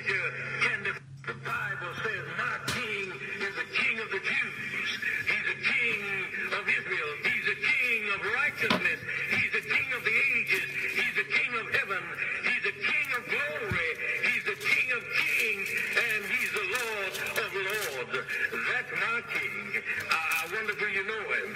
measure can the Bible says, my king is the king of the Jews. He's a king of Israel. He's a king of righteousness. He's the king of the ages. He's the king of heaven. He's the king of glory. He's the king of kings. And he's the Lord of lords. That's my king. I wonder, do you know him?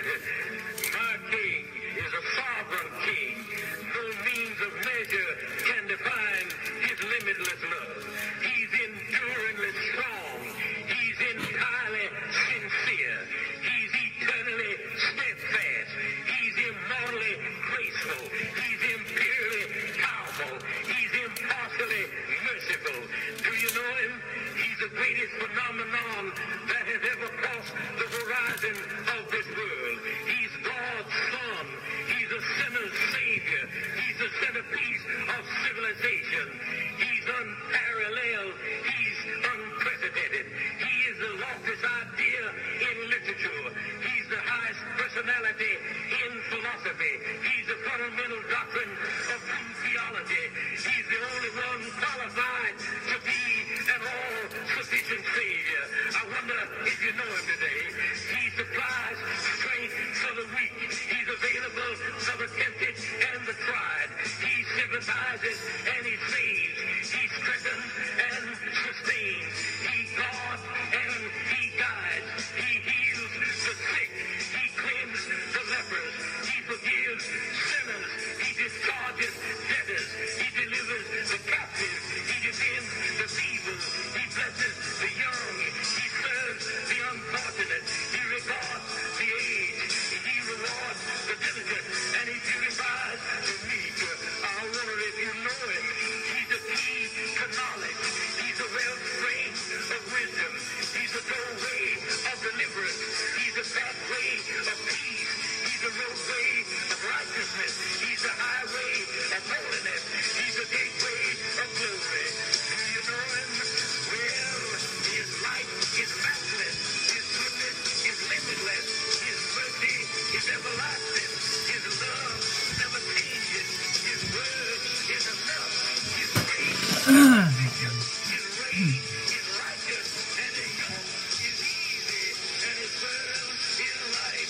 My king is a sovereign king. No means of measure can define his limitless love. He's enduringly strong. He's entirely sincere. He's eternally steadfast. He's immortally graceful. He's imperially powerful. He's impartially merciful. Do you know him? He's the greatest phenomenon that has ever crossed the horizon of this world. He's God's son. He's a sinner's savior. He's the centerpiece of civilization. He's unparalleled. He's unprecedented. He is the loftiest idea in literature. He's the highest personality in philosophy. He's the fundamental doctrine of true theology. He's the only one qualified to be an all-sufficient Savior. I wonder if you know him today. He supplies strength for the weak. He's available for the tempted and the tried. He sympathizes and he saves. He strengthens and sustains. He guards and he guides. He heals the sick. He cleanses the lepers. He forgives sinners. He discharges debtors. He delivers the captives. He defends the feeble. He blesses the young. He serves the unfortunate. He regards the aged. He rewards the diligent. And he purifies the meek. I wonder if you know him. He's the key to knowledge. He's the wellspring of wisdom. He's the doorway of deliverance. He's the pathway of peace. He's the roadway of righteousness. He's the highway of holiness. He's the gateway of glory. Do you know him? Well, his light is matchless. His goodness is limitless. His mercy is everlasting. His love never changes. His word is enough. His grace is sufficient. His reign is righteous. And his yoke is easy. And his burden is light.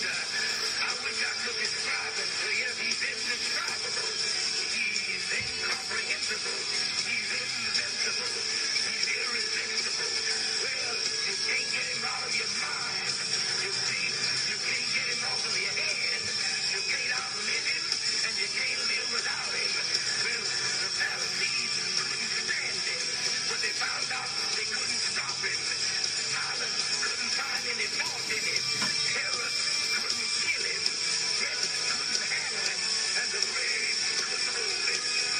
I wish I could describe him to you. He's indescribable. He's incomprehensible. He's invincible. He's irresistible. Well, you can't get him out of your mind. You see, you can't get him off of your head. You can't outlive him, and you can't live without him. Well, the Pharisees couldn't stand him. When they found out they couldn't stop him. Pilate couldn't find any fault in him. Herod couldn't kill him. Death couldn't handle him. And the grave couldn't hold him.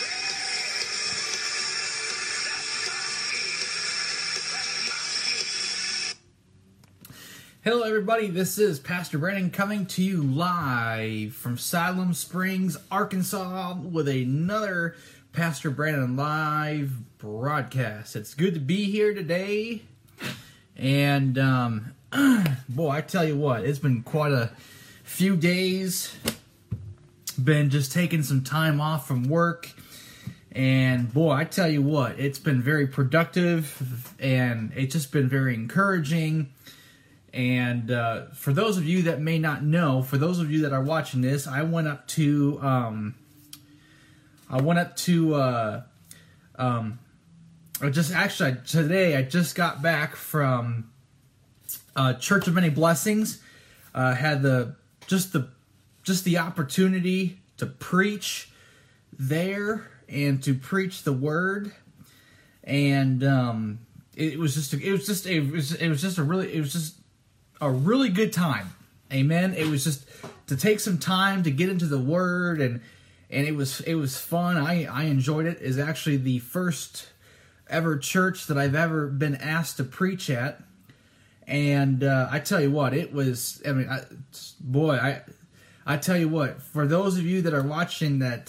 Hello everybody, this is Pastor Brandon coming to you live from Siloam Springs, Arkansas with another Pastor Brandon live broadcast. It's good to be here today, and boy, I tell you what, it's been quite a few days. Been just taking some time off from work, and boy, I tell you what, it's been very productive, and it's just been very encouraging. And for those of you that may not know, for those of you that are watching this, I went up to today I just got back from Church of Many Blessings. Had the opportunity to preach there and to preach the word, and it was just a really good time. Amen. It was just to take some time to get into the word, and it was fun. I enjoyed it. It's actually the first ever church that I've ever been asked to preach at, and I tell you what, it was. I mean, I tell you what. For those of you that are watching that,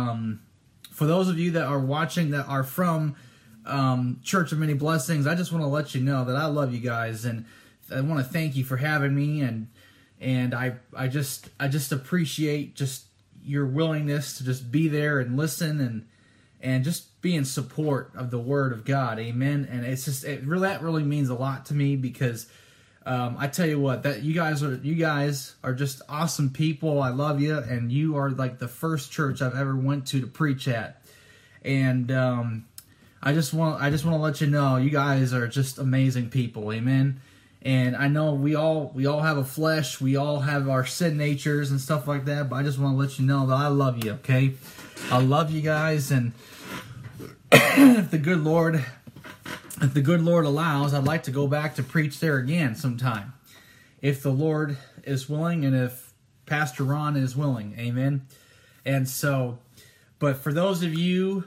that are from Church of Many Blessings, I just want to let you know that I love you guys, and I want to thank you for having me, and I just appreciate just your willingness to just be there and listen and be in support of the Word of God. Amen. And it's just that really means a lot to me because I tell you what, that you guys are just awesome people. I love you, and you are like the first church I've ever went to preach at. And I just want to let you know, you guys are just amazing people. Amen. And I know we all have a flesh, we all have our sin natures and stuff like that, but I just want to let you know that I love you, okay? I love you guys, and if the good Lord allows, I'd like to go back to preach there again sometime, if the Lord is willing and if Pastor Ron is willing. Amen. And so, but for those of you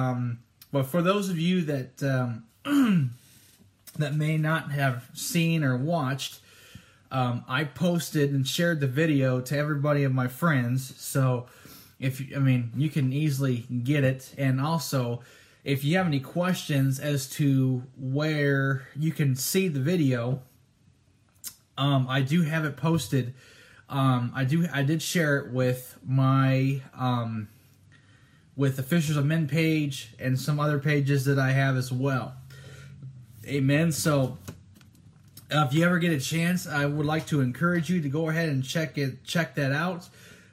that that may not have seen or watched, I posted and shared the video to everybody of my friends. So you can easily get it. And also, if you have any questions as to where you can see the video, I do have it posted. I did share it with my with the Fishers of Men page and some other pages that I have as well. Amen. So if you ever get a chance, I would like to encourage you to go ahead and check that out.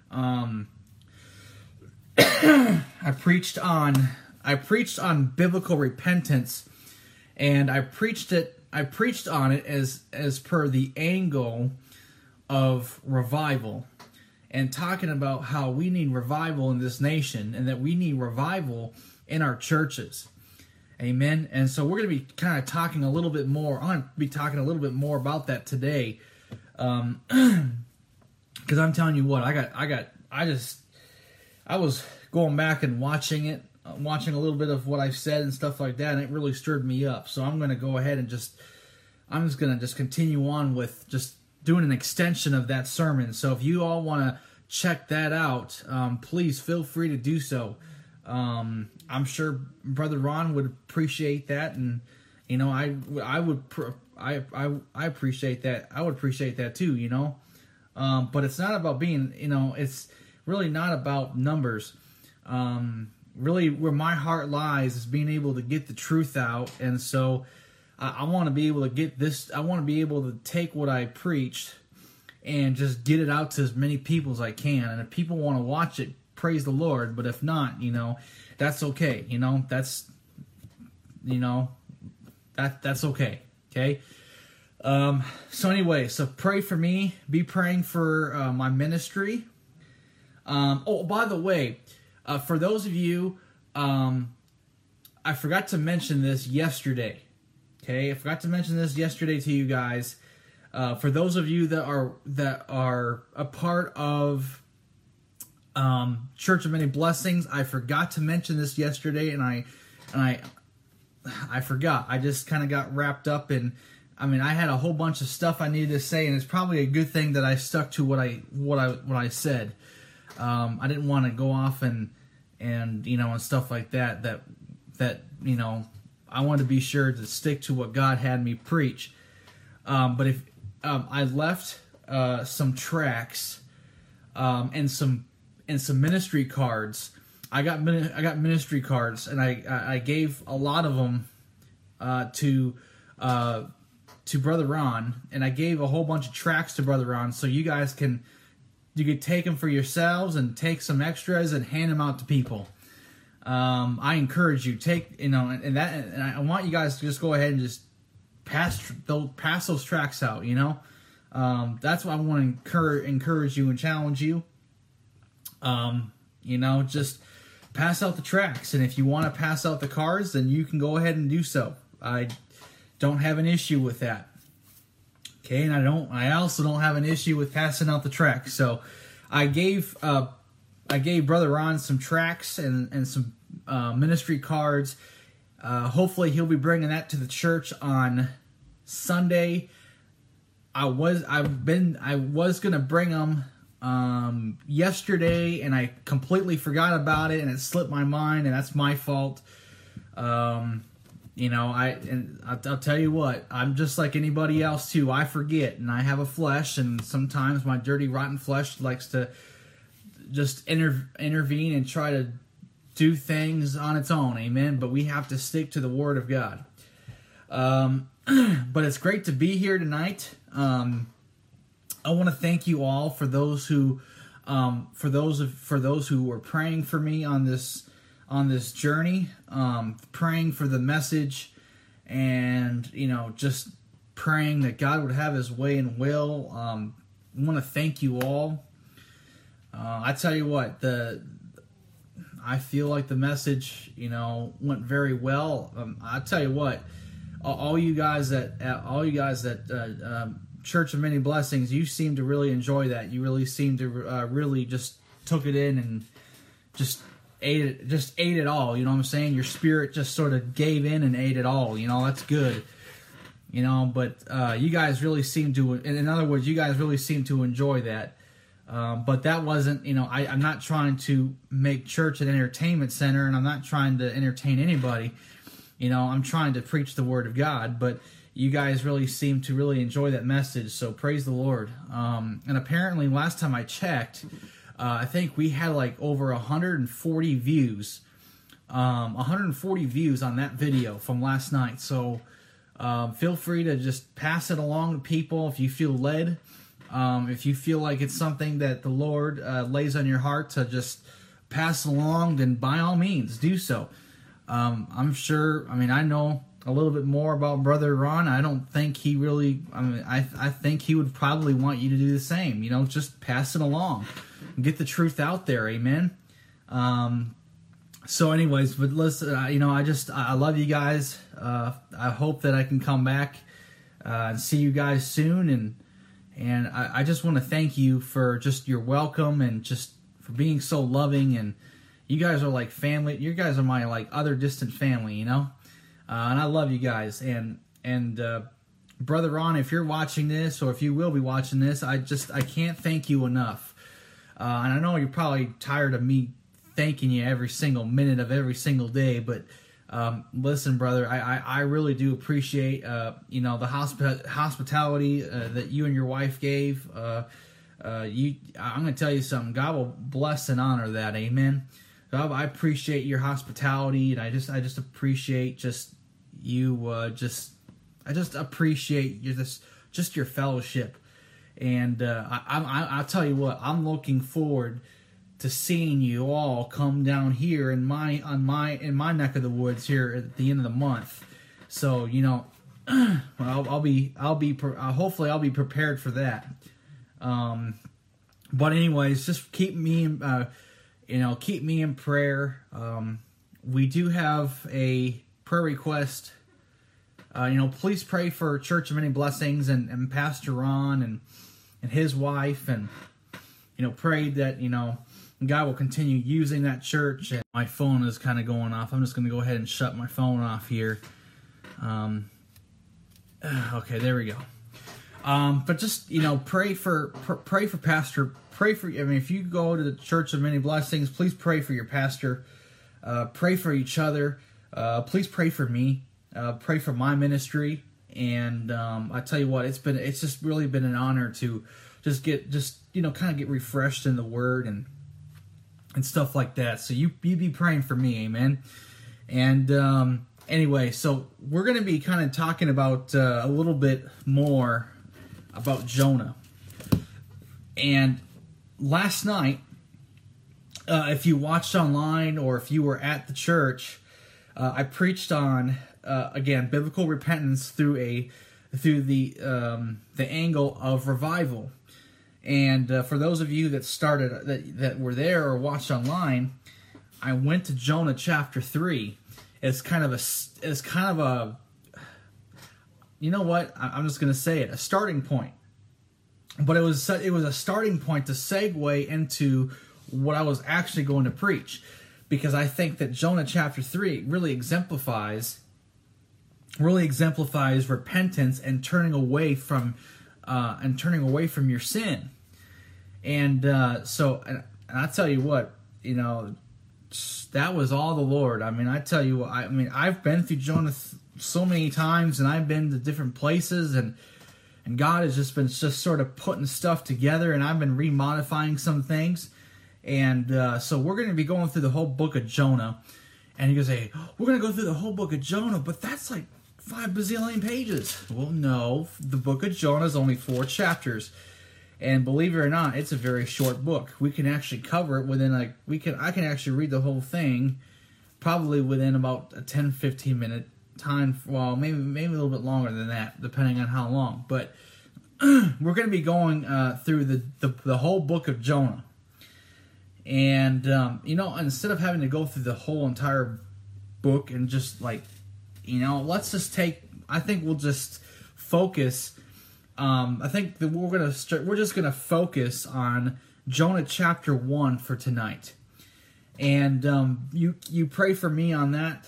I preached on biblical repentance, and I preached on it as per the angle of revival, and talking about how we need revival in this nation and that we need revival in our churches. Amen. And so we're going to be kind of talking a little bit more. I'm going to be talking a little bit more about that today, because I'm telling you what, I was going back and watching a little bit of what I've said and stuff like that, and it really stirred me up. So I'm going to go ahead and I'm just going to continue on with just doing an extension of that sermon. So if you all want to check that out, please feel free to do so. I'm sure Brother Ron would appreciate that, and I appreciate that. I would appreciate that too, but it's not about being, it's really not about numbers. Really, where my heart lies is being able to get the truth out, and so I want to be able to get this. I want to be able to take what I preached and just get it out to as many people as I can. And if people want to watch it, praise the Lord. But if not, that's okay. That's okay. Okay. So anyway, so pray for me. Be praying for my ministry. By the way, for those of you, I forgot to mention this yesterday. Okay, I forgot to mention this yesterday to you guys. For those of you that are a part of Church of Many Blessings, I forgot to mention this yesterday, and I forgot. I just kind of got wrapped up in. I had a whole bunch of stuff I needed to say, and it's probably a good thing that I stuck to what I said. I didn't want to go off and stuff like that. I wanted to be sure to stick to what God had me preach. But if I left some tracts and some ministry cards. I got ministry cards, and I gave a lot of them to Brother Ron, and I gave a whole bunch of tracts to Brother Ron, so you guys could take them for yourselves and take some extras and hand them out to people. I encourage you, and I want you guys to just go ahead and just pass those tracts out. That's why I want to encourage you and challenge you. Just pass out the tracts, and if you want to pass out the cards, then you can go ahead and do so. I don't have an issue with that. Okay, and I also don't have an issue with passing out the tracts. So I gave Brother Ron some tracts and some ministry cards. Hopefully he'll be bringing that to the church on Sunday. I was gonna bring them yesterday, and I completely forgot about it, and it slipped my mind, and that's my fault. I'll tell you what, I'm just like anybody else too. I forget, and I have a flesh, and sometimes my dirty, rotten flesh likes to just intervene and try to do things on its own, amen, but we have to stick to the Word of God. But it's great to be here tonight. I want to thank you all for those who were praying for me on this journey, praying for the message, and just praying that God would have His way and will. I want to thank you all. I tell you what, I feel like the message, went very well. I tell you what, all you guys at Church of Many Blessings, you seem to really enjoy that. You really seem to really just took it in and just ate it all. You know what I'm saying? Your spirit just sort of gave in and ate it all. That's good. But you guys really seem to, in other words, you guys really seem to enjoy that. But that wasn't, I'm not trying to make church an entertainment center, and I'm not trying to entertain anybody. I'm trying to preach the Word of God, but you guys really seem to really enjoy that message, so praise the Lord. And apparently, last time I checked, I think we had like over 140 views. 140 views on that video from last night, so feel free to just pass it along to people if you feel led. If you feel like it's something that the Lord lays on your heart to just pass along, then by all means do so. I'm sure, I know a little bit more about Brother Ron. I don't think he really, I think he would probably want you to do the same. Just pass it along. Get the truth out there, amen? So anyways, but listen, I love you guys. I hope that I can come back and see you guys soon, and I just want to thank you for just your welcome and just for being so loving. And you guys are like family. You guys are my like other distant family, and I love you guys. And Brother Ron, if you're watching this, or if you will be watching this, I can't thank you enough. And I know you're probably tired of me thanking you every single minute of every single day, but listen, brother, I really do appreciate the hospitality that you and your wife gave. I'm going to tell you something. God will bless and honor that. Amen. So I appreciate your hospitality, and I just appreciate just you. I just appreciate your fellowship, and I'll tell you what, I'm looking forward to seeing you all come down here in my neck of the woods here at the end of the month. So hopefully I'll be prepared for that. But anyways, just keep me in prayer. We do have a prayer request. Please pray for Church of Many Blessings and Pastor Ron and his wife, and pray that God will continue using that church. And my phone is kind of going off. I'm just going to go ahead and shut my phone off here. Okay, there we go. But just pray for Pastor. If you go to the Church of Many Blessings, please pray for your pastor. Pray for each other. Please pray for me. Pray for my ministry. And I tell you what, it's just really been an honor to kind of get refreshed in the Word and stuff like that. So you be praying for me, amen. And anyway, so we're going to be kind of talking about a little bit more about Jonah. And last night, if you watched online or if you were at the church, I preached on again biblical repentance through the angle of revival. And for those of you that were there or watched online, I went to Jonah chapter 3 as kind of a you know what? I'm just going to say it, a starting point. But it was a starting point to segue into what I was actually going to preach, because I think that Jonah chapter 3 really exemplifies repentance and turning away from your sin. And so I tell you what, that was all the Lord. I tell you what, I've been through Jonah so many times, and I've been to different places, and God has just been sort of putting stuff together, and I've been remodifying some things. And so we're going to be going through the whole book of Jonah. And you're going to say, we're going to go through the whole book of Jonah, but that's like 5 bazillion pages. Well, no, the book of Jonah is only 4 chapters. And believe it or not, it's a very short book. We can actually cover it within I can actually read the whole thing probably within about a 10-15 minute time. Well, maybe a little bit longer than that, depending on how long. But we're going to be going through the whole book of Jonah. And, instead of having to go through the whole entire book and just let's just I think we'll just focus. I think that we're just going to focus on Jonah chapter 1 for tonight. And you pray for me on that.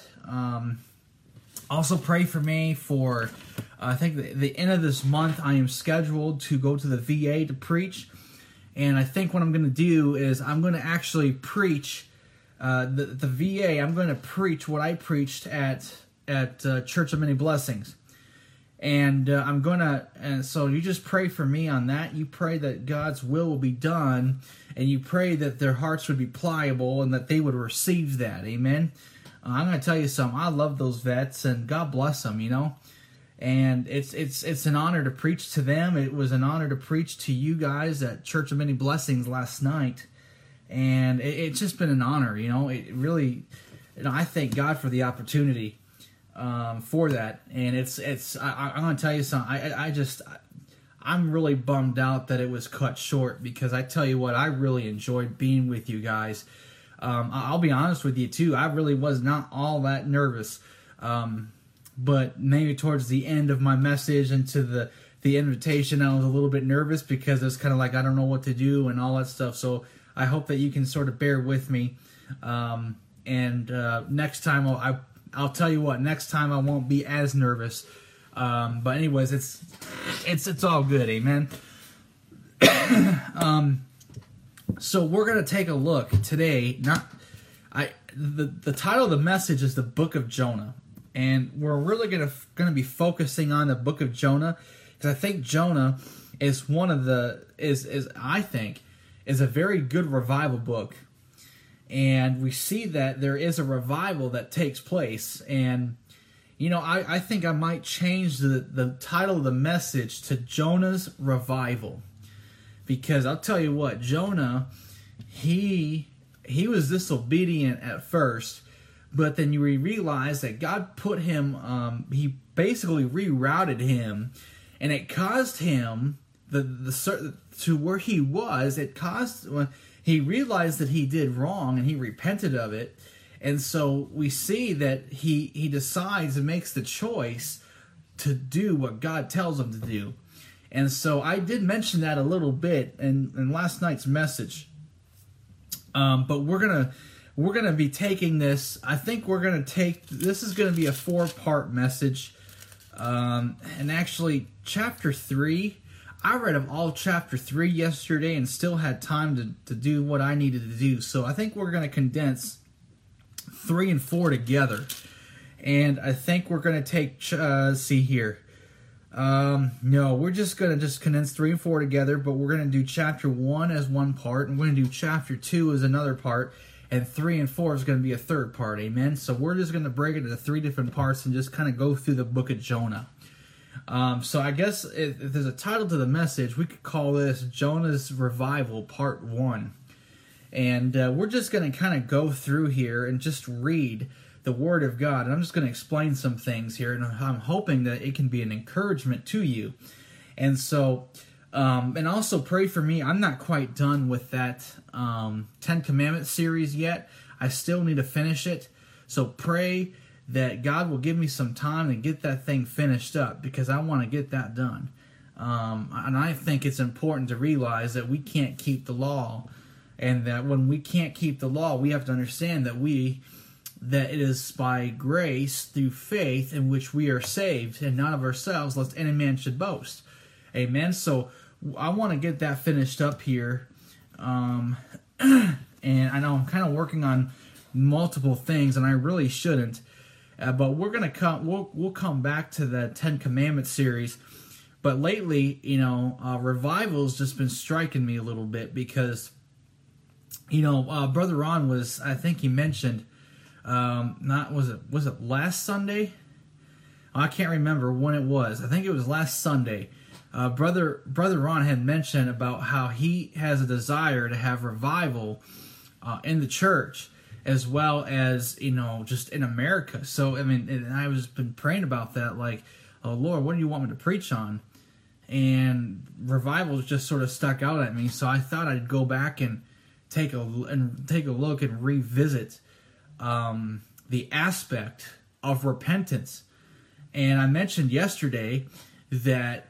Also pray for me for, I think the end of this month I am scheduled to go to the VA to preach. And I think what I'm going to do is I'm going to actually preach the VA. I'm going to preach what I preached at Church of Many Blessings. And and so you just pray for me on that. You pray that God's will be done, and you pray that their hearts would be pliable and that they would receive that. Amen. I'm going to tell you something. I love those vets, and God bless them. And it's an honor to preach to them. It was an honor to preach to you guys at Church of Many Blessings last night, and it's just been an honor. It really, I thank God for the opportunity. For that, and I'm going to tell you something. I'm really bummed out that it was cut short, because I tell you what, I really enjoyed being with you guys. I'll be honest with you too. I really was not all that nervous, but maybe towards the end of my message and to the invitation, I was a little bit nervous, because it's kind of like I don't know what to do and all that stuff. So I hope that you can sort of bear with me. Next time I'll tell you what, next time I won't be as nervous. But anyways, it's all good, amen. So we're gonna take a look today. The title of the message is the Book of Jonah, and we're really gonna be focusing on the Book of Jonah, because I think Jonah is is a very good revival book. And we see that there is a revival that takes place. And, I think I might change the title of the message to Jonah's Revival. Because I'll tell you what, Jonah, he was disobedient at first. But then you realize that God put him, he basically rerouted him. And it caused him, to where he was, he realized that he did wrong, and he repented of it. And so we see that he decides and makes the choice to do what God tells him to do. And so I did mention that a little bit in last night's message. But we're gonna be taking this. I think this is gonna be a 4-part message. And actually, chapter 3. I read of all chapter 3 yesterday and still had time to do what I needed to do. So I think we're going to condense 3 and 4 together. And I think we're going to take, see here. No, we're just going to condense 3 and 4 together, but we're going to do chapter 1 as one part, and we're going to do chapter 2 as another part, and 3 and 4 is going to be a third part, amen? So we're just going to break it into 3 different parts and just kind of go through the book of Jonah. So I guess if there's a title to the message, we could call this Jonah's Revival Part 1. And we're just going to kind of go through here and just read the Word of God. And I'm just going to explain some things here, and I'm hoping that it can be an encouragement to you. And so, and also pray for me. I'm not quite done with that 10 Commandments series yet. I still need to finish it. So pray that God will give me some time to get that thing finished up, because I want to get that done. And I think it's important to realize that we can't keep the law, and that when we can't keep the law, we have to understand that it is by grace through faith in which we are saved, and not of ourselves, lest any man should boast. Amen. So I want to get that finished up here. And I know I'm kind of working on multiple things, and I really shouldn't. But we're gonna we'll come back to the 10 Commandments series. But lately, revival's just been striking me a little bit, because Brother Ron I think he mentioned, was it last Sunday? I can't remember when it was. I think it was last Sunday. Brother Ron had mentioned about how he has a desire to have revival in the church, as well as, just in America. So, and I was been praying about that, like, oh, Lord, what do you want me to preach on? And revival just sort of stuck out at me, so I thought I'd go back and take a look and revisit the aspect of repentance. And I mentioned yesterday that,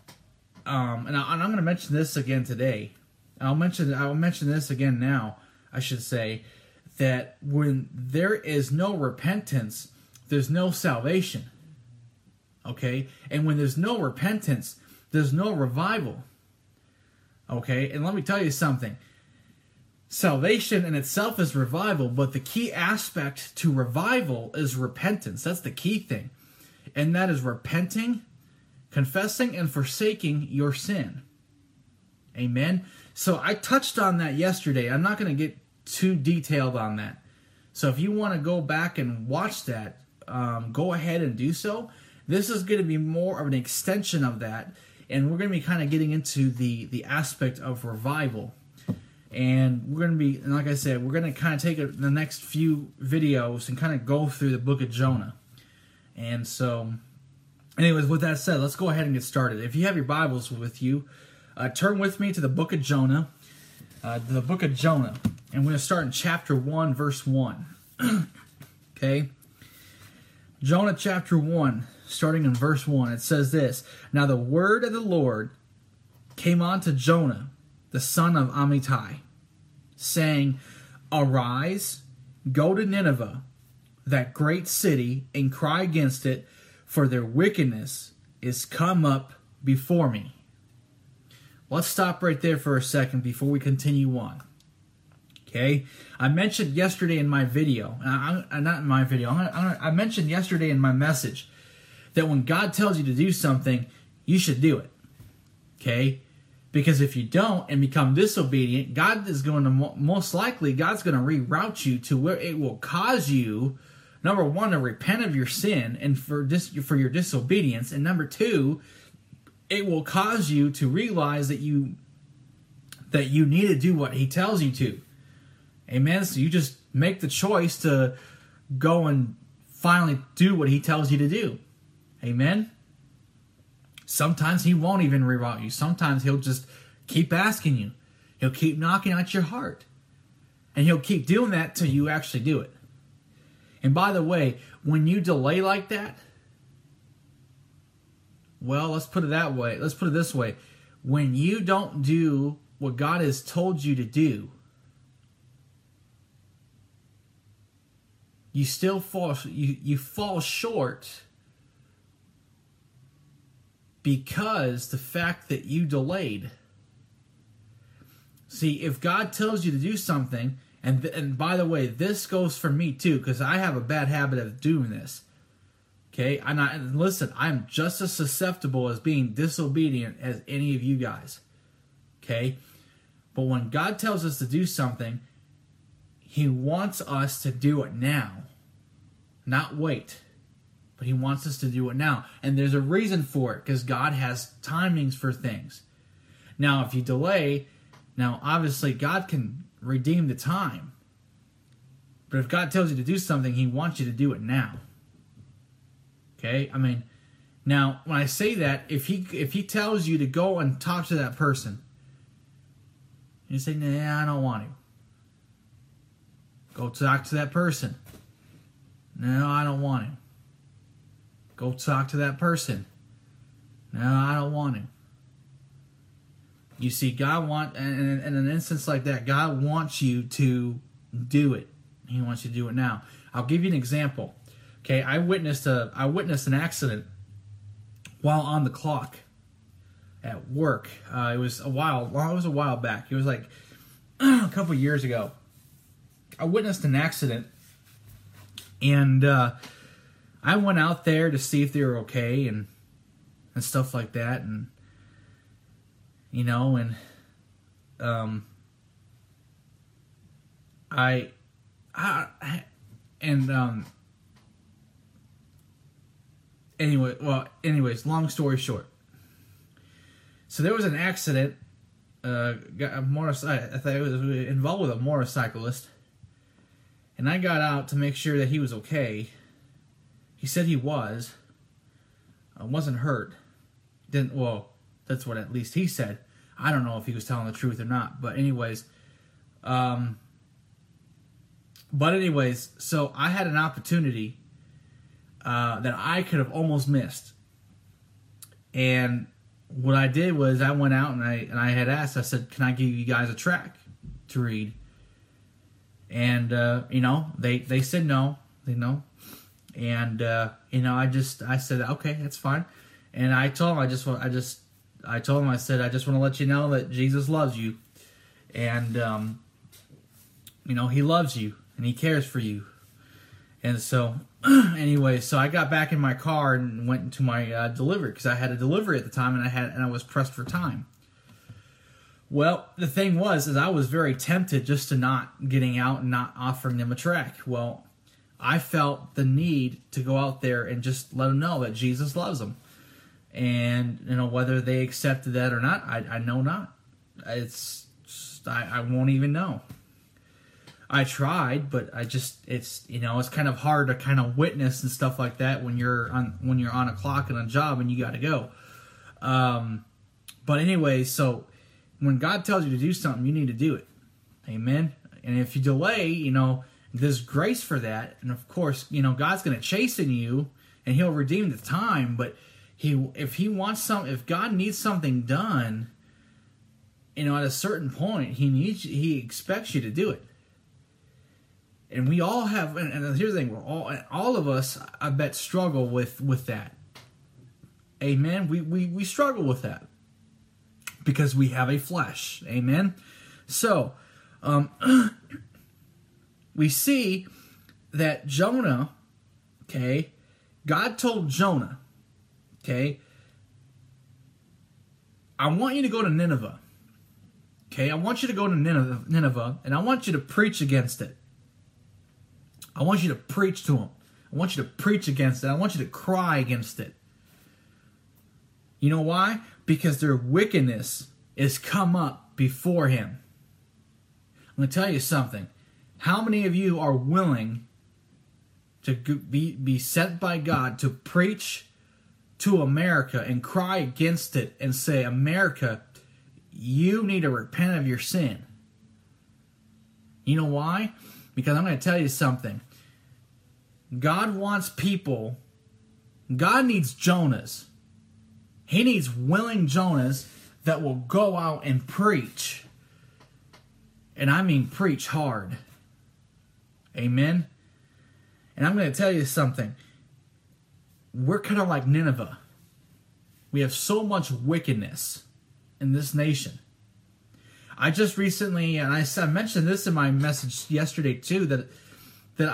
and I'm going to mention this again today. I'll mention this again now. I should say that when there is no repentance, there's no salvation. Okay, and when there's no repentance, there's no revival. Okay, and let me tell you something. Salvation in itself is revival, but the key aspect to revival is repentance. That's the key thing. And that is repenting, confessing, and forsaking your sin. Amen? So I touched on that yesterday. I'm not going to get too detailed on that. So if you want to go back and watch that, go ahead and do so. This is going to be more of an extension of that. And we're going to be kind of getting into the aspect of revival. And we're going to be, like I said, we're going to kind of take the next few videos and kind of go through the book of Jonah. And so, anyways, with that said, let's go ahead and get started. If you have your Bibles with you, turn with me to the book of Jonah. The book of Jonah. And we're going to start in chapter 1, verse 1. Okay? Jonah chapter 1, starting in verse 1. It says this: Now the word of the Lord came unto Jonah, the son of Amittai, saying, Arise, go to Nineveh, that great city, and cry against it, for their wickedness is come up before me. Let's stop right there for a second before we continue on. Okay? I mentioned yesterday in my video, not in my video, I mentioned yesterday in my message that when God tells you to do something, you should do it. Okay? Because if you don't and become disobedient, God is going to, most likely, God's going to reroute you to where it will cause you, number one, to repent of your sin and for your disobedience. And number two, it will cause you to realize that you need to do what He tells you to. Amen? So you just make the choice to go and finally do what He tells you to do. Amen? Sometimes He won't even reroute you. Sometimes He'll just keep asking you. He'll keep knocking at your heart. And He'll keep doing that till you actually do it. And by the way, when you delay like that, well, let's put it that way. Let's put it this way. When you don't do what God has told you to do, you still fall short because the fact that you delayed. See, if God tells you to do something, and by the way, this goes for me too, because I have a bad habit of doing this. Okay, listen, I'm just as susceptible as being disobedient as any of you guys. Okay, but when God tells us to do something, He wants us to do it now, not wait. But He wants us to do it now. And there's a reason for it, because God has timings for things. Now, if you delay, now obviously God can redeem the time. But if God tells you to do something, He wants you to do it now. Okay? Now, when I say that, if he tells you to go and talk to that person, and you say, nah, I don't want to. Go talk to that person. No, I don't want to. Go talk to that person. No, I don't want to. You see, God in an instance like that, God wants you to do it. He wants you to do it now. I'll give you an example. Okay, I witnessed an accident while on the clock at work. It was a while back. It was like a couple years ago. I witnessed an accident, and I went out there to see if they were okay and stuff like that, and Anyways, long story short. So there was an accident. I thought it was involved with a motorcyclist, and I got out to make sure that he was okay. He said he was. Wasn't hurt. Didn't. Well, that's what at least he said. I don't know if he was telling the truth or not. But anyways, so I had an opportunity that I could have almost missed, and what I did was I went out and I had asked. I said, "Can I give you guys a track to read?" And they said no. And I said, "Okay, that's fine." And I told him I just want to let you know that Jesus loves you, and He loves you and He cares for you. And so, anyway, so I got back in my car and went into my delivery because I had a delivery at the time, and I was pressed for time. Well, the thing is I was very tempted just to not getting out and not offering them a track. Well, I felt the need to go out there and just let them know that Jesus loves them, and whether they accepted that or not, I know not. I won't even know. I tried, but it's kind of hard to kind of witness and stuff like that when you're on a clock and a job and you got to go. But anyway, so when God tells you to do something, you need to do it. Amen. And if you delay, there's grace for that. And of course, God's going to chasten you and He'll redeem the time. But if God needs something done, at a certain point, He expects you to do it. And we all have, and here's the thing, all of us, I bet, struggle with that. Amen? We struggle with that. Because we have a flesh. Amen? So, we see that Jonah, okay, God told Jonah, okay, I want you to go to Nineveh. Okay, I want you to go to Nineveh, and I want you to preach against it. I want you to preach to them. I want you to preach against it. I want you to cry against it. You know why? Because their wickedness is come up before Him. I'm going to tell you something. How many of you are willing to be sent by God to preach to America and cry against it and say, America, you need to repent of your sin? You know why? Because I'm going to tell you something. God wants people. God needs Jonahs. He needs willing Jonahs that will go out and preach. And I mean preach hard. Amen? And I'm going to tell you something. We're kind of like Nineveh. We have so much wickedness in this nation. I just recently, and I mentioned this in my message yesterday too, that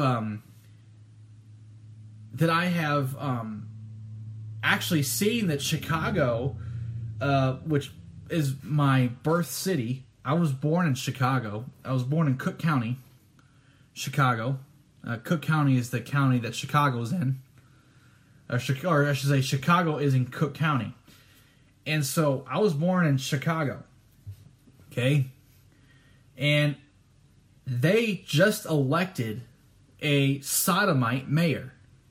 I have actually seen that Chicago, which is my birth city. I was born in Chicago. I was born in Cook County, Chicago. Cook County is the county that Chicago's in. Or I should say Chicago is in Cook County. And so I was born in Chicago. Okay? And they just elected a sodomite mayor.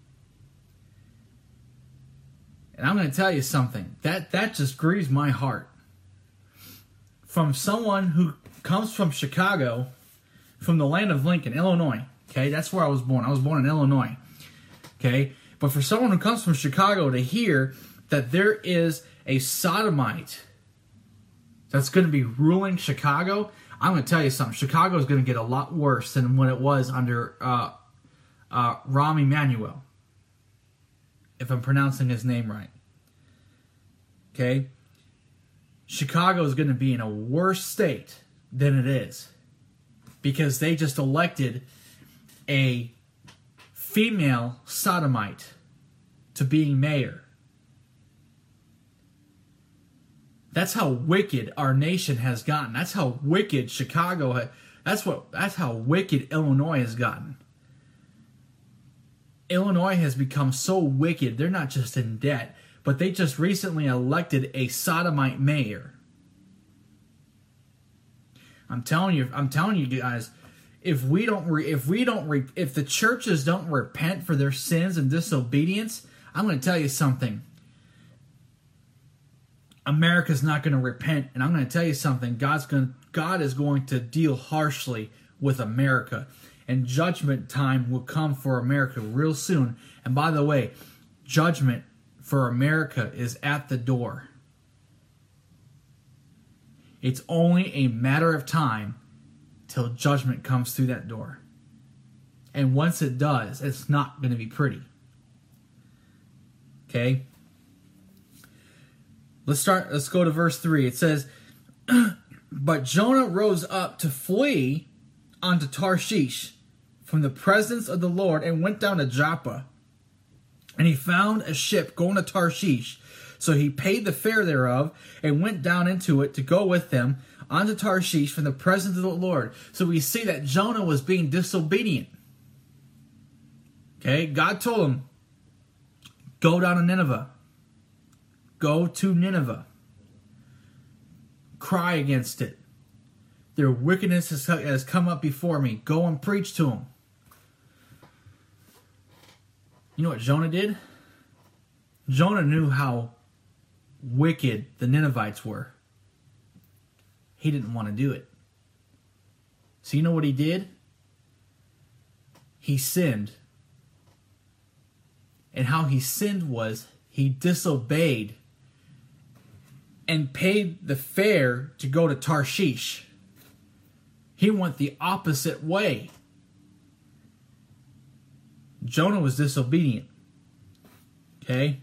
And I'm going to tell you something. That just grieves my heart. From someone who comes from Chicago, from the land of Lincoln, Illinois. Okay, that's where I was born. I was born in Illinois. Okay, but for someone who comes from Chicago to hear that there is a sodomite that's going to be ruling Chicago, I'm going to tell you something. Chicago is going to get a lot worse than what it was under Rahm Emanuel, if I'm pronouncing his name right. Okay? Chicago is going to be in a worse state than it is because they just elected a female sodomite to being mayor. That's how wicked our nation has gotten. That's how wicked Chicago That's how wicked Illinois has gotten. Illinois has become so wicked, they're not just in debt, but they just recently elected a sodomite mayor. I'm telling you guys, if the churches don't repent for their sins and disobedience, I'm going to tell you something. America's not going to repent, and I'm going to tell you something. God is going to deal harshly with America, and judgment time will come for America real soon. And by the way, judgment for America is at the door. It's only a matter of time till judgment comes through that door. And once it does, it's not going to be pretty. Okay? Let's go to verse 3. It says, But Jonah rose up to flee unto Tarshish from the presence of the Lord and went down to Joppa. And he found a ship going to Tarshish. So he paid the fare thereof and went down into it to go with them unto Tarshish from the presence of the Lord. So we see that Jonah was being disobedient. Okay, God told him, go down to Nineveh. Go to Nineveh. Cry against it. Their wickedness has come up before me. Go and preach to them. You know what Jonah did? Jonah knew how wicked the Ninevites were. He didn't want to do it. So you know what he did? He sinned. And how he sinned was he disobeyed and paid the fare to go to Tarshish. He went the opposite way. Jonah was disobedient. Okay?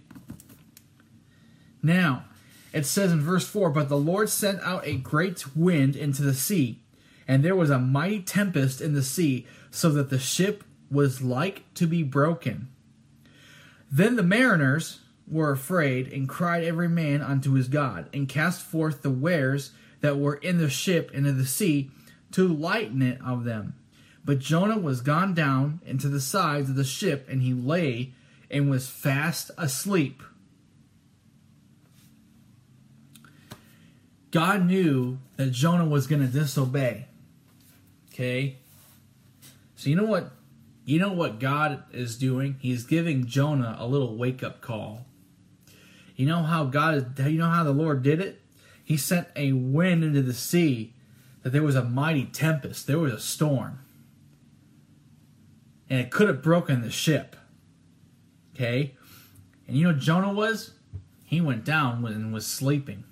Now, it says in verse 4, But the Lord sent out a great wind into the sea, and there was a mighty tempest in the sea, so that the ship was like to be broken. Then the mariners were afraid, and cried every man unto his God, and cast forth the wares that were in the ship into the sea, to lighten it of them. But Jonah was gone down into the sides of the ship, and he lay and was fast asleep. God knew that Jonah was going to disobey. Okay? So you know what God is doing? He's giving Jonah a little wake-up call. You know how the Lord did it? He sent a wind into the sea, that there was a mighty tempest. There was a storm. And it could have broken the ship. Okay? And you know what Jonah was? He went down and was sleeping.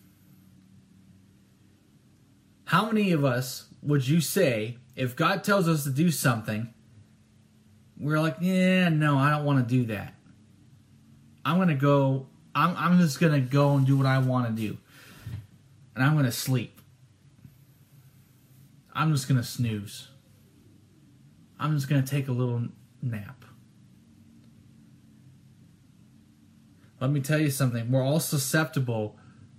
How many of us would you say, if God tells us to do something, we're like, yeah, no, I don't want to do that. I'm just going to go and do what I want to do. And I'm going to sleep. I'm just going to snooze. I'm just going to take a little nap. Let me tell you something. We're all susceptible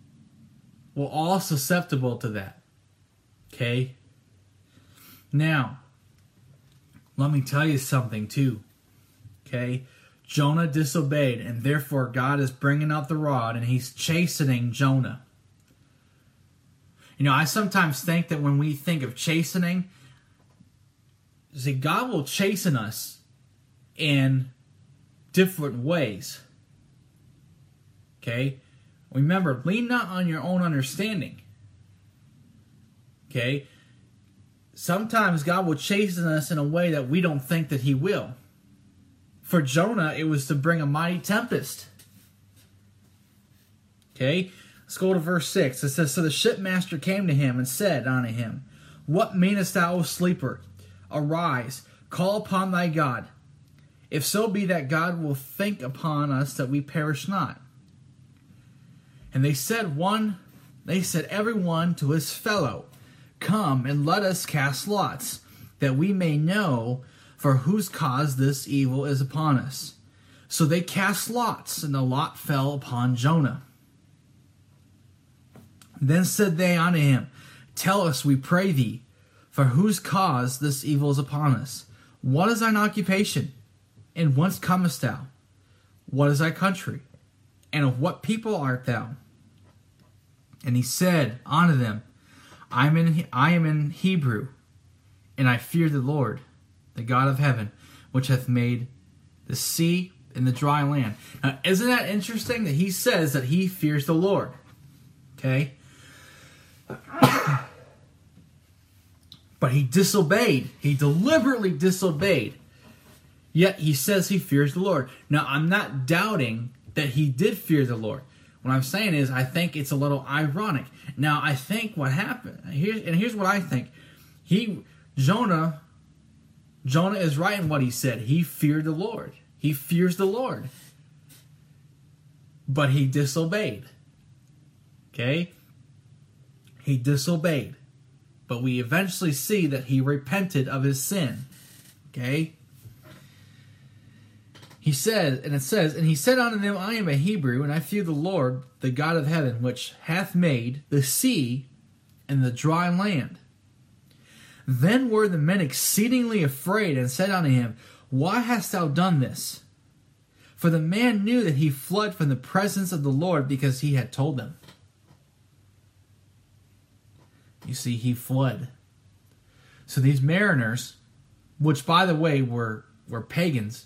to that. Okay? Now, let me tell you something too. Okay? Jonah disobeyed, and therefore God is bringing out the rod, and he's chastening Jonah. You know, I sometimes think that when we think of chastening, see, God will chasten us in different ways. Okay? Remember, lean not on your own understanding. Okay? Sometimes God will chasten us in a way that we don't think that he will. For Jonah, it was to bring a mighty tempest. Okay? Let's go to verse 6. It says, So the shipmaster came to him and said unto him, What meanest thou, O sleeper? Arise, call upon thy God. If so be that God will think upon us that we perish not. And they said every one to his fellow, Come and let us cast lots, that we may know for whose cause this evil is upon us. So they cast lots, and the lot fell upon Jonah. Then said they unto him, Tell us, we pray thee, For whose cause this evil is upon us? What is thine occupation? And whence comest thou? What is thy country? And of what people art thou? And he said unto them, I am in Hebrew, and I fear the Lord, the God of heaven, which hath made the sea and the dry land. Now, isn't that interesting that he says that he fears the Lord? Okay? But he disobeyed. He deliberately disobeyed. Yet he says he fears the Lord. Now, I'm not doubting that he did fear the Lord. What I'm saying is, I think it's a little ironic. Now, I think what happened, here's what I think. Jonah is right in what he said. He feared the Lord. He fears the Lord. But he disobeyed. Okay? He disobeyed. But we eventually see that he repented of his sin. Okay? He said, and it says, and he said unto them, I am a Hebrew, and I fear the Lord, the God of heaven, which hath made the sea and the dry land. Then were the men exceedingly afraid, and said unto him, Why hast thou done this? For the man knew that he fled from the presence of the Lord, because he had told them. You see, he fled. So these mariners, which by the way were pagans,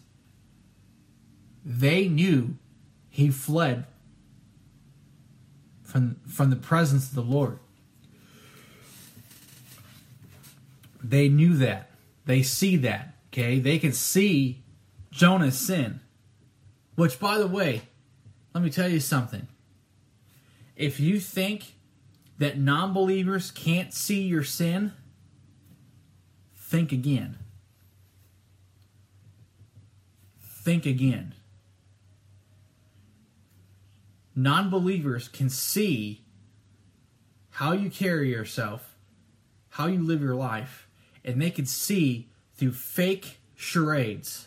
they knew he fled from the presence of the Lord. They knew that. They see that. Okay? They can see Jonah's sin. Which, by the way, let me tell you something. If you think that non-believers can't see your sin, think again. Think again. Non-believers can see how you carry yourself, how you live your life, and they can see through fake charades.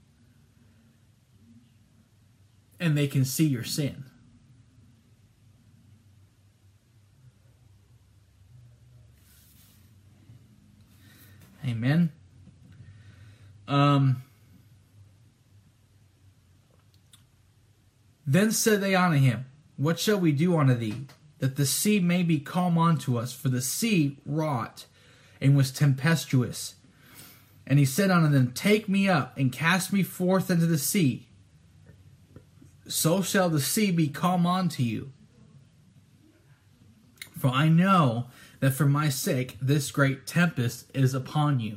And they can see your sin. Amen. Then said they unto him, What shall we do unto thee, that the sea may be calm unto us? For the sea wrought, and was tempestuous. And he said unto them, Take me up, and cast me forth into the sea. So shall the sea be calm unto you. For I know that for my sake this great tempest is upon you.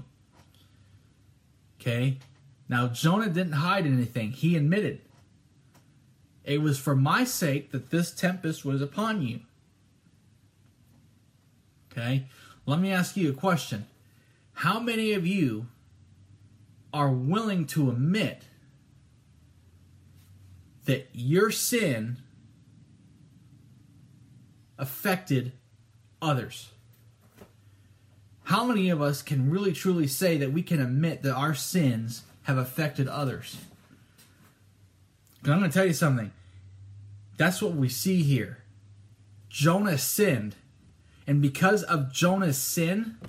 Okay? Now Jonah didn't hide anything. He admitted. It was for my sake that this tempest was upon you. Okay? Let me ask you a question. How many of you are willing to admit that your sin affected others? How many of us can really truly say that we can admit that our sins have affected others? Because I'm going to tell you something. That's what we see here. Jonah sinned. And because of Jonah's sin,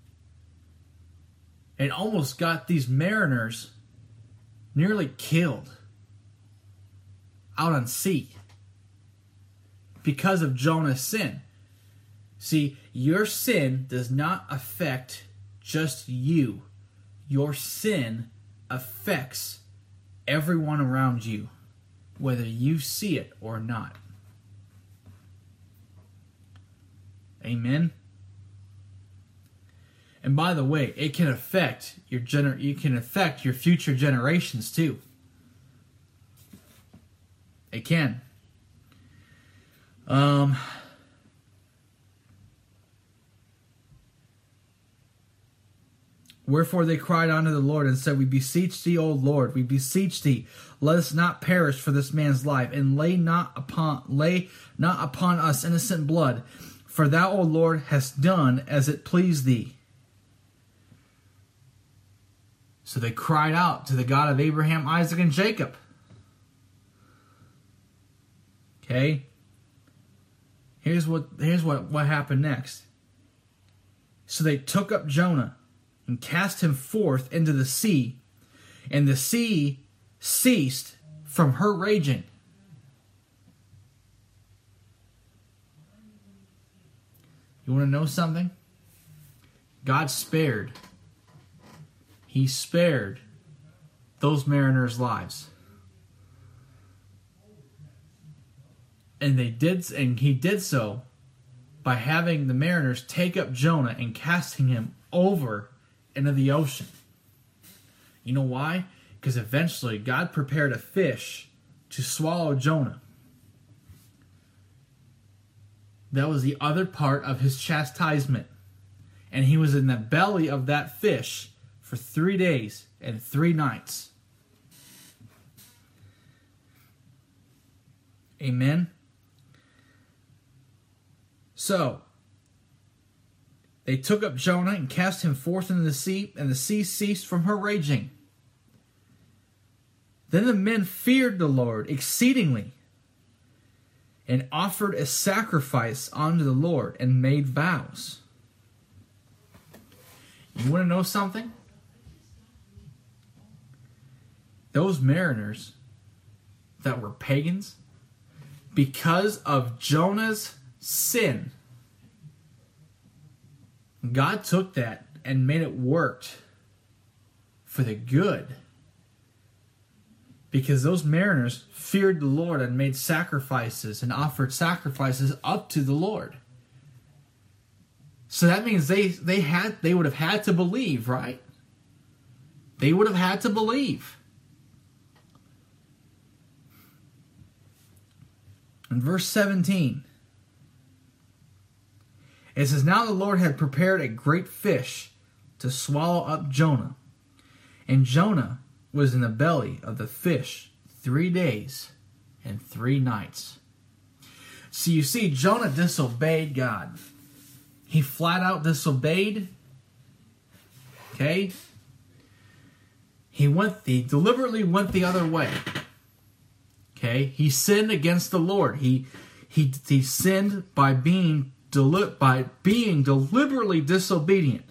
it almost got these mariners nearly killed out on sea. Because of Jonah's sin. See, your sin does not affect just you. Your sin affects everyone around you, whether you see it or not. Amen. And by the way, it can affect your future generations too. It can. Wherefore they cried unto the Lord and said, We beseech thee, O Lord, we beseech thee, let us not perish for this man's life, and lay not upon us innocent blood, for thou, O Lord, hast done as it pleased thee. So they cried out to the God of Abraham, Isaac, and Jacob. Okay? Here's what happened next. So they took up Jonah and cast him forth into the sea, and the sea ceased from her raging. You want to know something? God spared. He spared those mariners' lives. And he did so by having the mariners take up Jonah and casting him over into the ocean. You know why? Because eventually God prepared a fish to swallow Jonah. That was the other part of his chastisement. And he was in the belly of that fish for 3 days and 3 nights. Amen. So, they took up Jonah and cast him forth into the sea, and the sea ceased from her raging. Then the men feared the Lord exceedingly, and offered a sacrifice unto the Lord, and made vows. You want to know something? Those mariners that were pagans, because of Jonah's sin, God took that and made it work for the good. Because those mariners feared the Lord and made sacrifices and offered sacrifices up to the Lord. So that means they would have had to believe, right? They would have had to believe. In verse 17, it says, Now the Lord had prepared a great fish to swallow up Jonah. And Jonah was in the belly of the fish 3 days and 3 nights. So you see, Jonah disobeyed God. He flat out disobeyed. Okay? He deliberately went the other way. Okay? He sinned against the Lord. He sinned by being deliberately disobedient.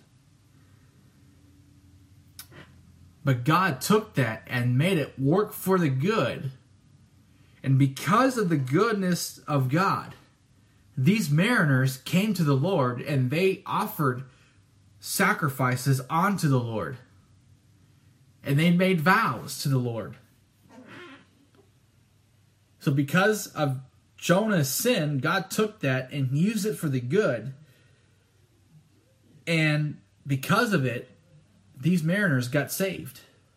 But God took that and made it work for the good. And because of the goodness of God, these mariners came to the Lord and they offered sacrifices unto the Lord. And they made vows to the Lord. So because of Jonah's sin, God took that and used it for the good. And because of it, these mariners got saved.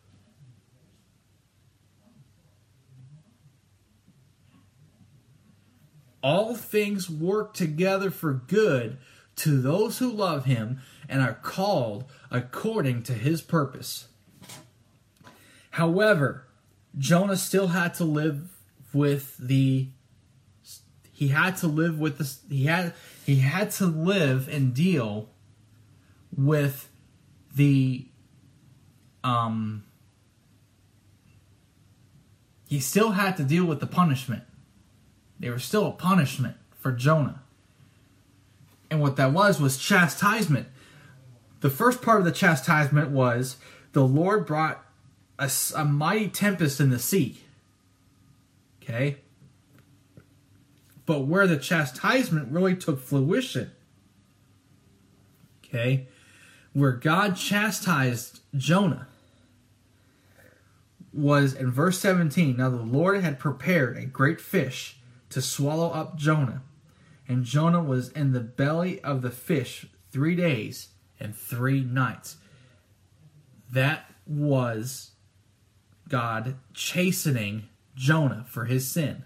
All things work together for good to those who love him and are called according to his purpose. However, Jonah still had to live with he had to live and deal with the he still had to deal with the punishment. They were still a punishment for Jonah. And what that was chastisement. The first part of the chastisement was the Lord brought a mighty tempest in the sea. Okay? But where the chastisement really took fruition, okay, where God chastised Jonah, was in verse 17. Now the Lord had prepared a great fish to swallow up Jonah, and Jonah was in the belly of the fish 3 days and 3 nights. That was God chastening Jonah for his sin.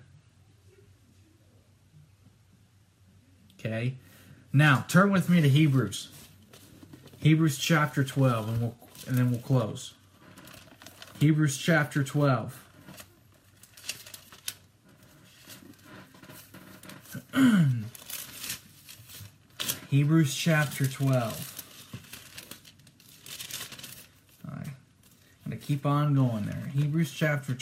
Okay? Now, turn with me to Hebrews. Hebrews chapter 12, and then we'll close. Hebrews chapter 12. Hebrews chapter 12. All right. I'm going to keep on going there. Hebrews chapter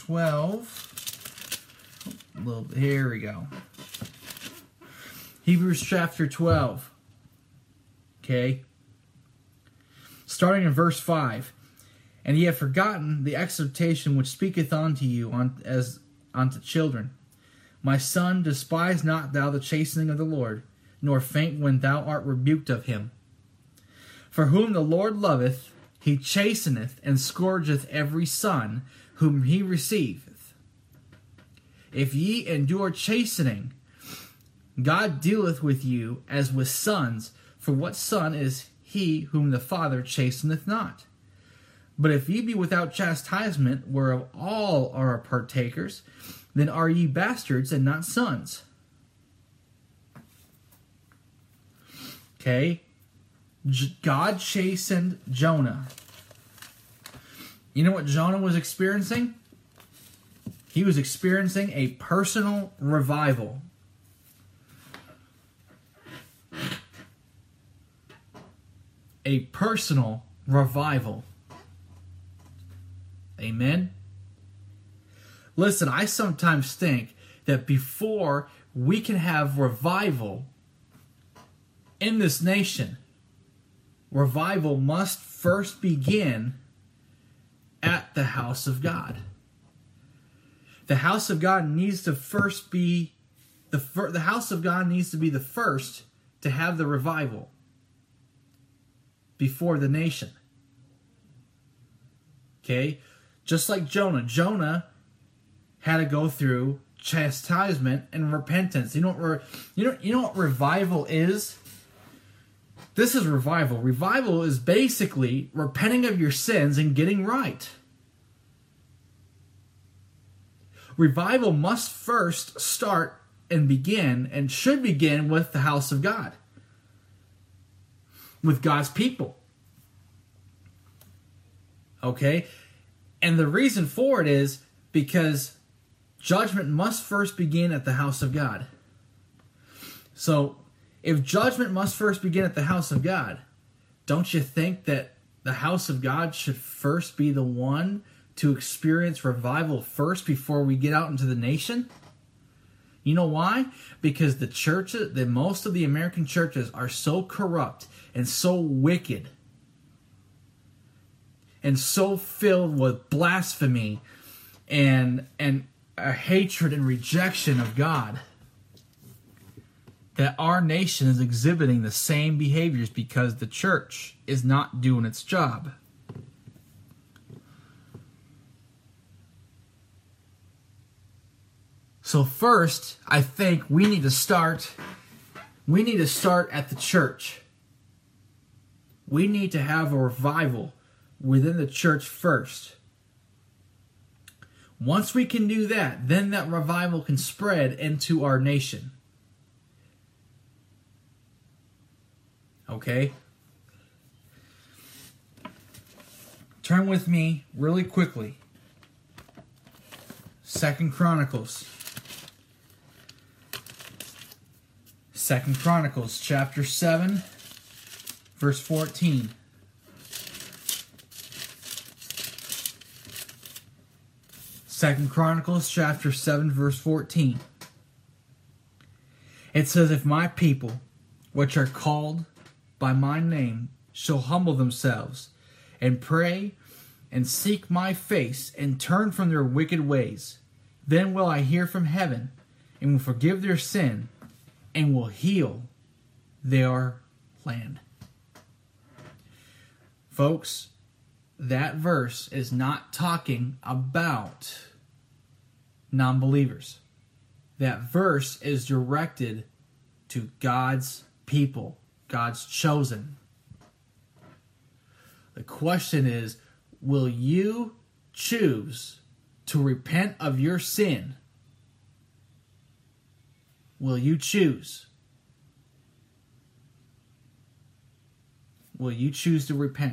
12. Here we go. Hebrews chapter 12. Okay. starting in verse 5. And ye have forgotten the exhortation which speaketh unto you as unto children. My son, despise not thou the chastening of the Lord, nor faint when thou art rebuked of him. For whom the Lord loveth, he chasteneth and scourgeth every son whom he receiveth. If ye endure chastening, God dealeth with you as with sons, for what son is he whom the Father chasteneth not? But if ye be without chastisement, whereof all are partakers, then are ye bastards and not sons. Okay? God chastened Jonah. You know what Jonah was experiencing? He was experiencing a personal revival. A personal revival. Amen? Listen, I sometimes think that before we can have revival in this nation, revival must first begin at the house of God. The house of God needs to first be the house of God needs to be the first to have the revival before the nation. Okay? Just like Jonah. Jonah had to go through chastisement and repentance. You know what revival is? This is revival. Revival is basically repenting of your sins and getting right. Revival must first start and begin, and should begin, with the house of God. With God's people. Okay? And the reason for it is because judgment must first begin at the house of God. So, if judgment must first begin at the house of God, don't you think that the house of God should first be the one to experience revival first before we get out into the nation? You know why? Because the churches, most of the American churches are so corrupt and so wicked and so filled with blasphemy and a hatred and rejection of God that our nation is exhibiting the same behaviors because the church is not doing its job. So first, I think we need to start at the church. We need to have a revival within the church first. Once we can do that, then that revival can spread into our nation. Okay? Turn with me really quickly. 2 Chronicles. 2 Chronicles chapter 7, verse 14. Second Chronicles chapter 7 verse 14. It says, if my people, which are called by my name, shall humble themselves, and pray, and seek my face, and turn from their wicked ways, then will I hear from heaven, and will forgive their sin, and will heal their land. Folks, that verse is not talking about non-believers. That verse is directed to God's people, God's chosen. The question is, will you choose to repent of your sin? Will you choose? Will you choose to repent?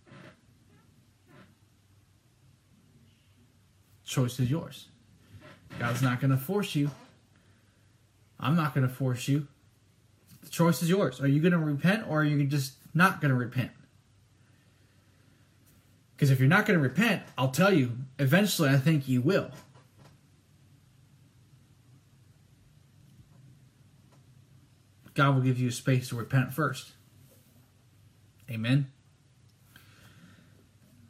Choice is yours. God's not going to force you. I'm not going to force you. The choice is yours. Are you going to repent, or are you just not going to repent? Because if you're not going to repent, I'll tell you, eventually I think you will. God will give you space to repent first. Amen.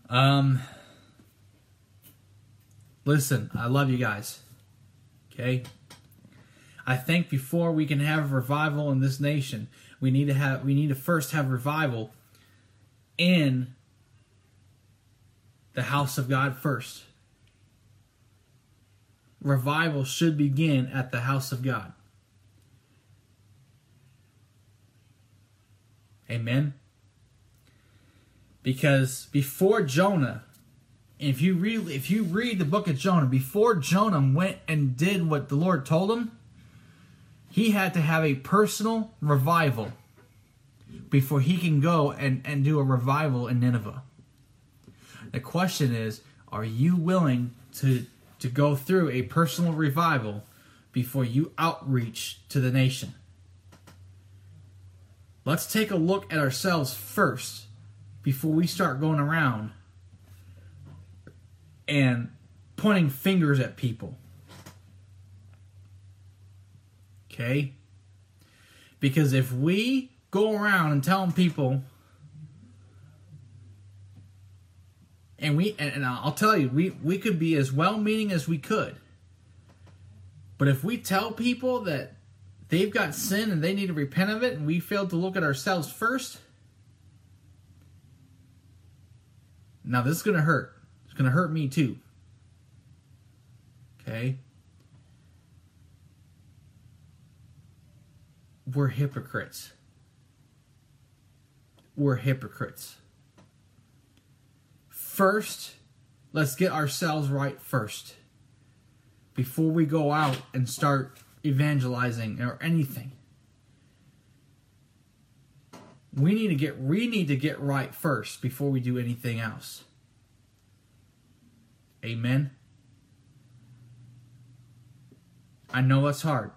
Listen, I love you guys. Okay? I think before we can have revival in this nation, we need to first have revival in the house of God first. Revival should begin at the house of God. Amen? Because before Jonah, if you read the book of Jonah, before Jonah went and did what the Lord told him, he had to have a personal revival before he can go and do a revival in Nineveh. The question is, are you willing to go through a personal revival before you outreach to the nation? Let's take a look at ourselves first before we start going around and pointing fingers at people. Okay? Because if we go around and telling people, and I'll tell you, we could be as well-meaning as we could, but if we tell people that they've got sin and they need to repent of it, and we fail to look at ourselves first, now this is going to hurt. It's going to hurt me too. Okay? We're hypocrites. We're hypocrites. First, let's get ourselves right first before we go out and start evangelizing or anything. We need to get right first before we do anything else. Amen. I know that's hard,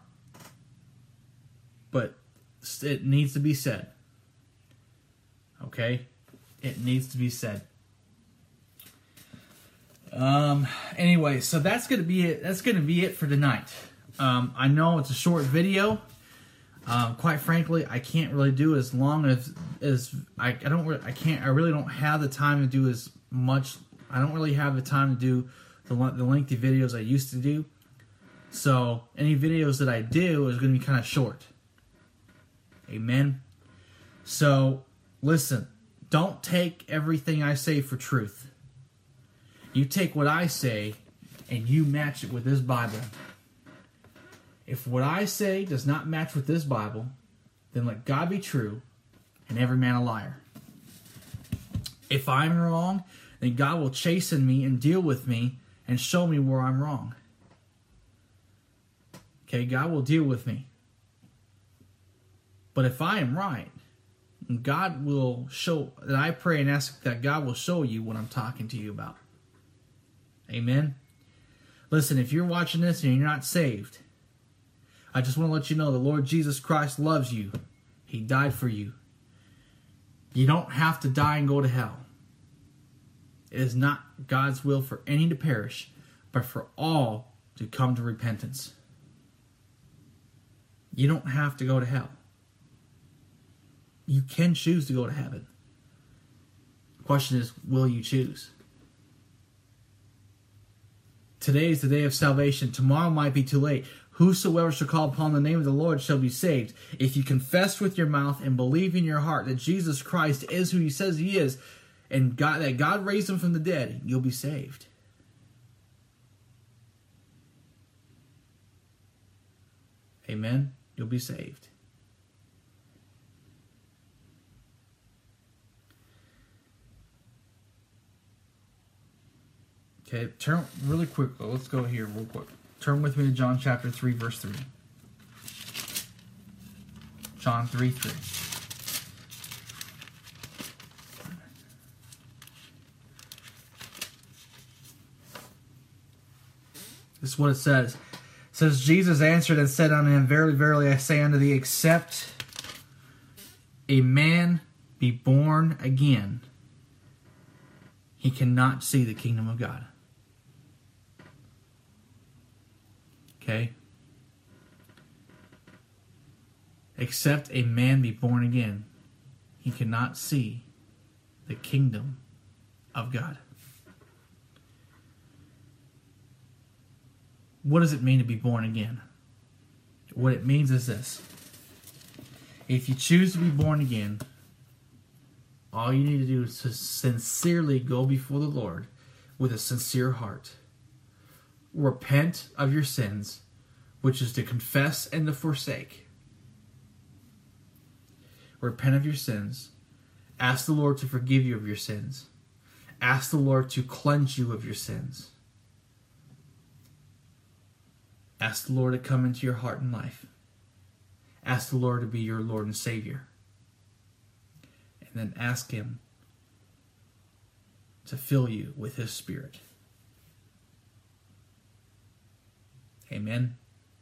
but it needs to be said. Okay? It needs to be said. Anyway, so that's gonna be it. That's gonna be it for tonight. I know it's a short video. Quite frankly, I can't really do as long as I really don't have the time to do as much. I don't really have the time to do the lengthy videos I used to do. So any videos that I do is going to be kind of short. Amen. So listen, don't take everything I say for truth. You take what I say and you match it with this Bible. If what I say does not match with this Bible, then let God be true and every man a liar. If I'm wrong, then God will chasten me and deal with me and show me where I'm wrong. Okay, God will deal with me. But if I am right, God will show, that I pray and ask that God will show you what I'm talking to you about. Amen? Listen, if you're watching this and you're not saved, I just want to let you know the Lord Jesus Christ loves you. He died for you. You don't have to die and go to hell. It is not God's will for any to perish, but for all to come to repentance. You don't have to go to hell. You can choose to go to heaven. The question is, will you choose? Today is the day of salvation. Tomorrow might be too late. Whosoever shall call upon the name of the Lord shall be saved. If you confess with your mouth and believe in your heart that Jesus Christ is who He says He is, and that God raised Him from the dead, you'll be saved. Amen? You'll be saved. Okay, turn really quick. Let's go here real quick. Turn with me to John chapter 3, verse 3. John 3:3. This is what it says. It says, Jesus answered and said unto him, Verily, verily, I say unto thee, except a man be born again, he cannot see the kingdom of God. Okay? Except a man be born again, he cannot see the kingdom of God. What does it mean to be born again? What it means is this. If you choose to be born again, all you need to do is to sincerely go before the Lord with a sincere heart. Repent of your sins, which is to confess and to forsake. Repent of your sins. Ask the Lord to forgive you of your sins. Ask the Lord to cleanse you of your sins. Ask the Lord to come into your heart and life. Ask the Lord to be your Lord and Savior. And then ask Him to fill you with His Spirit. Amen.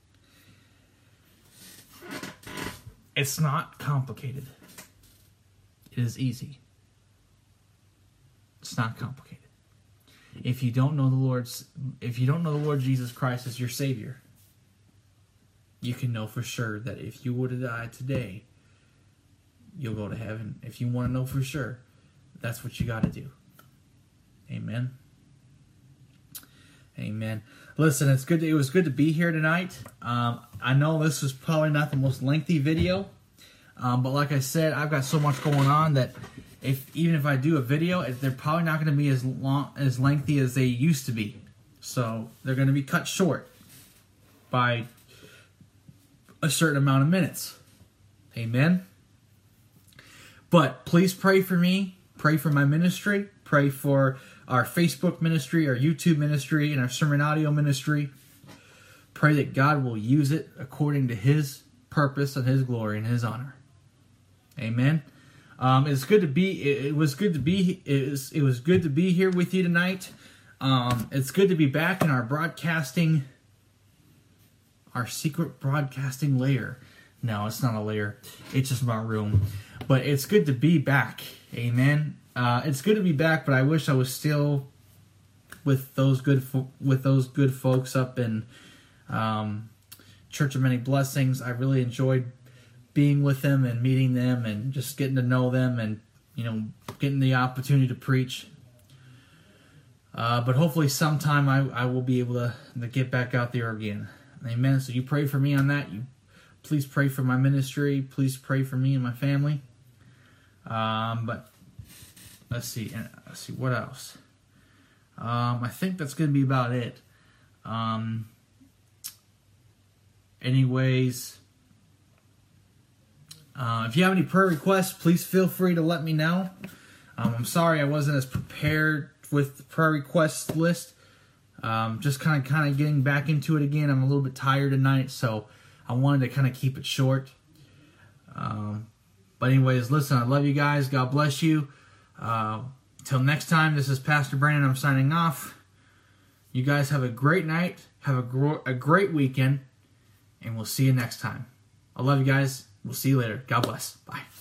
It's not complicated. It is easy. It's not complicated. If you don't know the Lord Jesus Christ as your Savior, you can know for sure that if you were to die today, you'll go to heaven. If you want to know for sure, that's what you got to do. Amen. Amen. Listen, it was good to be here tonight. I know this was probably not the most lengthy video, but like I said, I've got so much going on that even if I do a video, they're probably not going to be as lengthy as they used to be. So they're going to be cut short by a certain amount of minutes. Amen. But please pray for me. Pray for my ministry. Pray for our Facebook ministry, our YouTube ministry, and our sermon audio ministry. Pray that God will use it according to His purpose and His glory and His honor. Amen. It was good to be here with you tonight. It's good to be back in our secret broadcasting lair. No, it's not a lair. It's just my room. But it's good to be back. Amen. It's good to be back, but I wish I was still with those good folks up in Church of Many Blessings. I really enjoyed being with them and meeting them and just getting to know them and getting the opportunity to preach. But hopefully sometime I will be able to get back out there again. Amen. So you pray for me on that. You please pray for my ministry. Please pray for me and my family. But let's see what else. I think that's going to be about it. Anyways, if you have any prayer requests, please feel free to let me know. I'm sorry I wasn't as prepared with the prayer request list. Just kind of getting back into it again. I'm a little bit tired tonight, so I wanted to kind of keep it short. But anyways, listen, I love you guys. God bless you. Till next time, this is Pastor Brandon. I'm signing off. You guys have a great night. Have a great weekend. And we'll see you next time. I love you guys. We'll see you later. God bless. Bye.